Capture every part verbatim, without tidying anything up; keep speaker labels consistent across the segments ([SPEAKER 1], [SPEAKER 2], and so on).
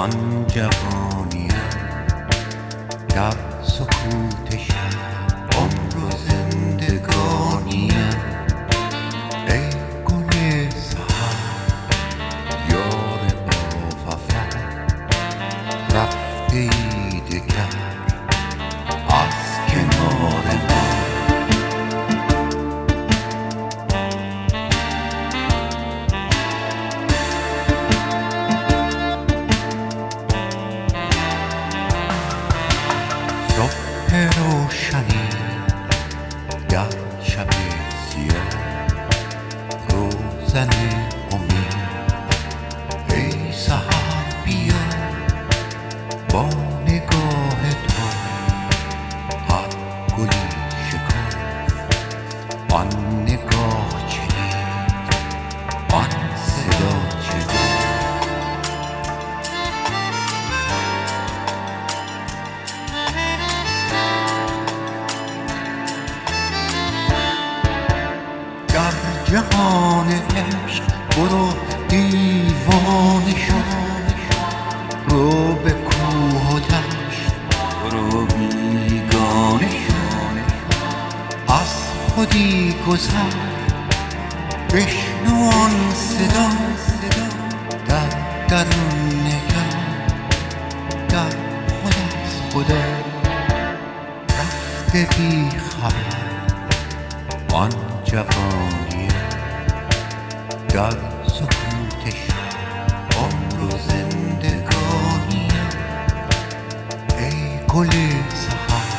[SPEAKER 1] آن جوانیم در سکوت شب، عمر و زندگانیم. ای گل سحر یار با وفا، رفته ای دگر از کنار ما. صبح روشنی در شب سیاه، روزن امید. ای سحر بیا با نگاه تو، هر گلی شکفت آن نگاه چنید، آن صدا چه گفت. در جهان عشق برو دیوانه شو، رو به کوه و دشت برو بیگانه شو. از خودی گذر بشنو آن صدا، در درون نگر در خود از خدا. رفته بی خبر آن جوانی در سکوت شب، عمر و زندگانی. ای گل سحر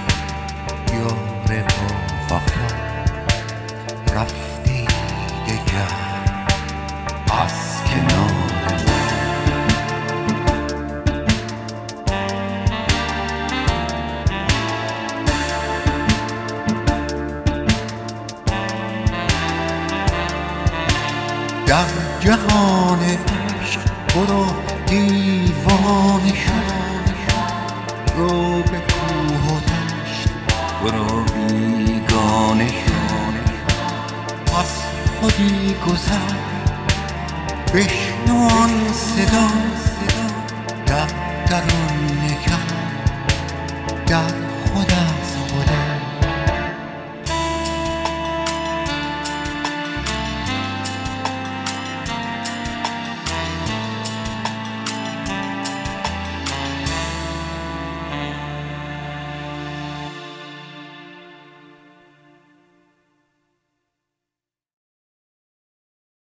[SPEAKER 1] یار با وفا، رفته ای دگر از کنار ما. در جهان عشق برو دیوانه شو، رو به کوه و دشت برو بیگانه شو. از خودی گذر بشنو آن صدا، در درون نگر در